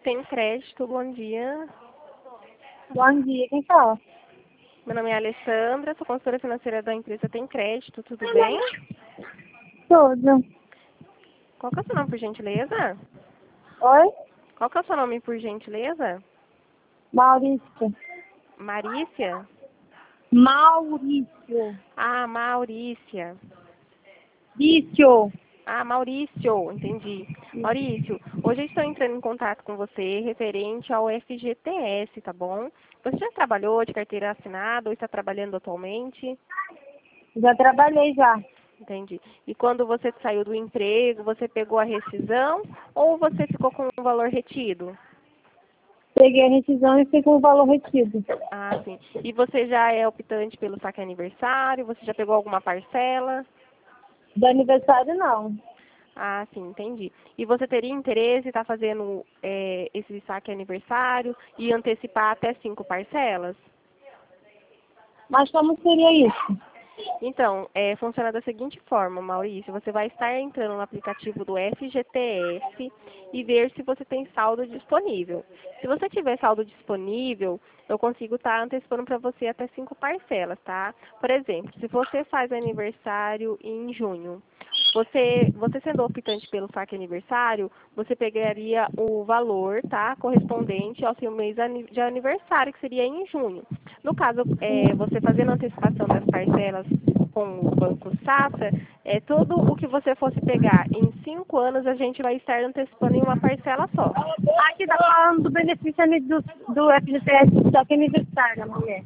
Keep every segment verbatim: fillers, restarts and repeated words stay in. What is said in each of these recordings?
Tem Crédito, bom dia. Bom dia, quem fala? Meu nome é Alessandra, sou consultora financeira da empresa Tem Crédito, tudo bem? Tudo. Qual que é o seu nome, por gentileza? Oi? Qual que é o seu nome, por gentileza? Maurício. Marícia? Maurício. Ah, Maurícia. Vício. Ah, Maurício, entendi. Maurício, hoje eu estou entrando em contato com você referente ao F G T S, tá bom? Você já trabalhou de carteira assinada ou está trabalhando atualmente? Já trabalhei já. Entendi. E quando você saiu do emprego, você pegou a rescisão ou você ficou com o valor retido? Peguei a rescisão e fiquei com o valor retido. Ah, sim. E você já é optante pelo saque aniversário? Você já pegou alguma parcela? Do aniversário, não. Ah, sim, entendi. E você teria interesse em estar fazendo é, esse saque aniversário e antecipar até cinco parcelas? Mas como seria isso? Então, é, funciona da seguinte forma, Maurício. Você vai estar entrando no aplicativo do F G T S e ver se você tem saldo disponível. Se você tiver saldo disponível, eu consigo estar antecipando para você até cinco parcelas, tá? Por exemplo, se você faz aniversário em junho, você, você sendo optante pelo saque aniversário, você pegaria o valor, tá, correspondente ao seu mês de aniversário, que seria em junho. No caso, é, você fazendo a antecipação das parcelas com o Banco Safra, é, tudo o que você fosse pegar em cinco anos, a gente vai estar antecipando em uma parcela só. Aqui tá falando do benefício ani- do, do F G T S, só que aniversário, a mulher.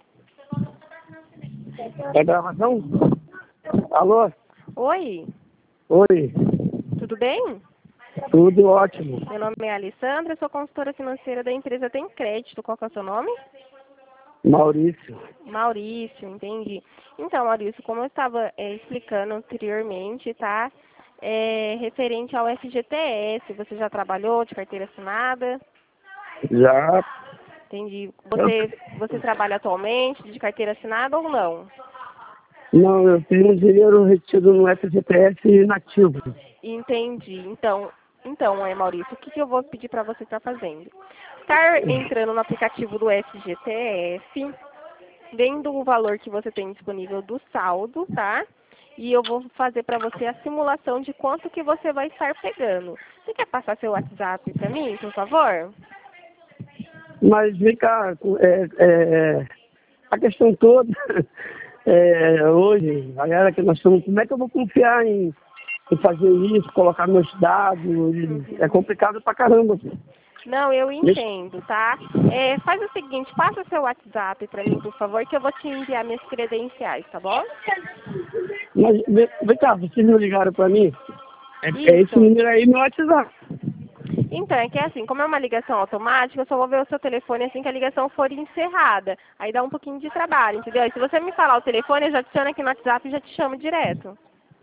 É gravação? Alô? Oi, Oi. tudo bem? Tudo ótimo. Meu nome é Alessandra, sou consultora financeira da empresa Tem Crédito. Qual que é o seu nome? Maurício. Maurício, entendi. Então, Maurício, como eu estava é, explicando anteriormente, tá? É, referente ao F G T S, você já trabalhou de carteira assinada? Já. Entendi. Você, você trabalha atualmente de carteira assinada ou não? Não, eu tenho dinheiro retido no F G T S nativo. Entendi. Então, então, é, Maurício, o que, que eu vou pedir para você estar fazendo? Estar entrando no aplicativo do F G T S, vendo o valor que você tem disponível do saldo, tá? E eu vou fazer para você a simulação de quanto que você vai estar pegando. Você quer passar seu WhatsApp para mim, por favor? Mas vem cá, é, é, a questão toda, é, hoje, a galera que nós estamos, como é que eu vou confiar em, em fazer isso, colocar meus dados? Uhum. É complicado pra caramba. Não, eu entendo, tá? É, faz o seguinte, passa seu WhatsApp para mim, por favor, que eu vou te enviar minhas credenciais, tá bom? Mas vem, vem cá, vocês não ligaram pra mim? É, é esse Isso. número aí, meu WhatsApp. Então, é que é assim, como é uma ligação automática, eu só vou ver o seu telefone assim que a ligação for encerrada. Aí dá um pouquinho de trabalho, entendeu? E se você me falar o telefone, eu já adiciono aqui no WhatsApp e já te chamo direto.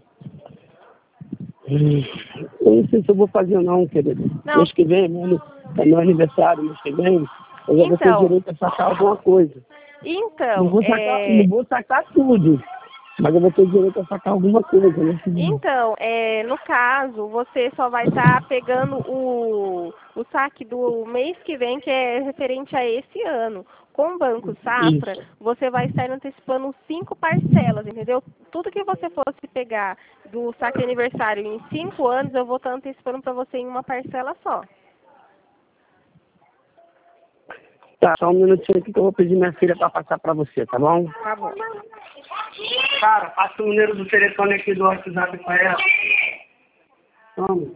Hum, Eu não sei se eu vou fazer não, querido. Não. Mês que vem, mano, é meu aniversário, mês que vem, eu já vou ter Então, direito a sacar alguma coisa. Não então, vou sacar, é... não vou sacar tudo, mas eu vou ter direito a sacar alguma coisa, né? Então, é, no caso, você só vai estar pegando o, o saque do mês que vem, que é referente a esse ano. Com o Banco Safra, Isso. você vai estar antecipando cinco parcelas, entendeu? Tudo que você fosse pegar do saque aniversário em cinco anos, eu vou estar antecipando para você em uma parcela só. Tá, só um minutinho aqui que eu vou pedir minha filha para passar para você, tá bom? Tá bom. Cara, passa o número do telefone aqui do WhatsApp para ela. Vamos.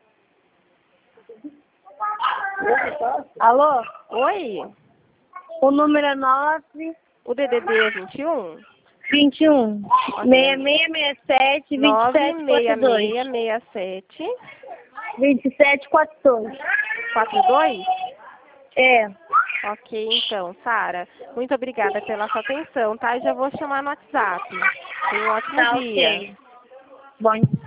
Alô? Oi? O número é nove O D D D é vinte e um? vinte e um, seis seis seis sete, vinte e nove sete, seis quarenta e dois. seis seis sete vinte e sete, quarenta e dois. quatro dois? É. Ok, então, Sara, muito obrigada pela sua atenção, tá? Eu já vou chamar no WhatsApp. Tenha um ótimo Tá, dia. ok. Bom